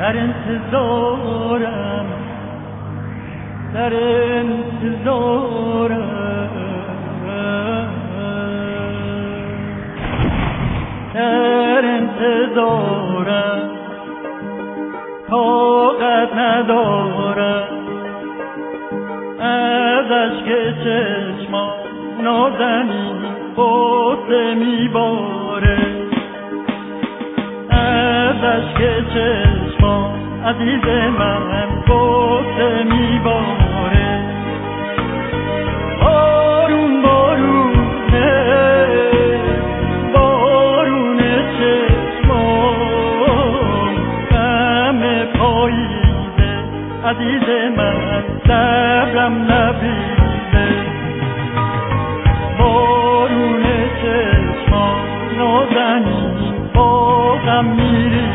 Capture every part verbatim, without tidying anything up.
در انتظارم در انتظارم در انتظارم طاقت ندارم از اشک چشمان نازنین غصه میباره از اشک چشمان عزیز من غصه میباره بارون بارونه بارون چشمان غم پاییزه عزیز من صبرم نبیده بارون چشمان نازنین با غم میریزه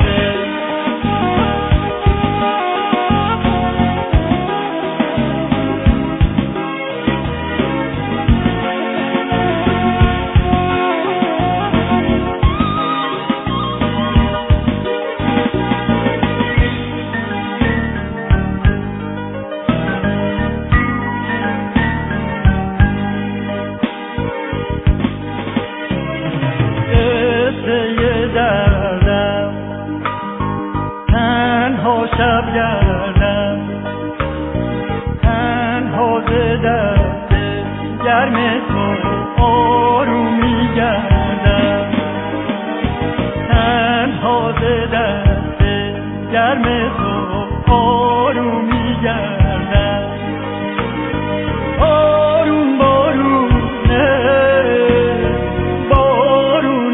شب گردم تنها ز دست گرم تو آروم میگردم تنها ز دست گرم تو آروم میگردم بارون بارونه بارون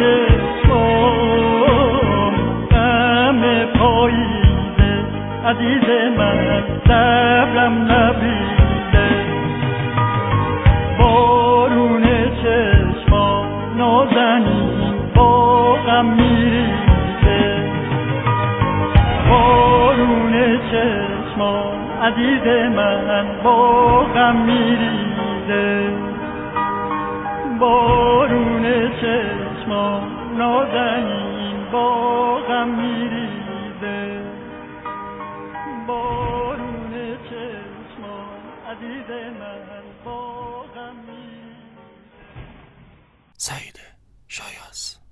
چشمام غم پاییزه عزیز من صبرم نبیده بارون چشمان نازنین با غم میریزه بارون چشمان عزیز من با غم میریزه بارون چشمان نازنین با غم میریزه بارون چشمان عزیز من با غم میریزه. سعید شایاز.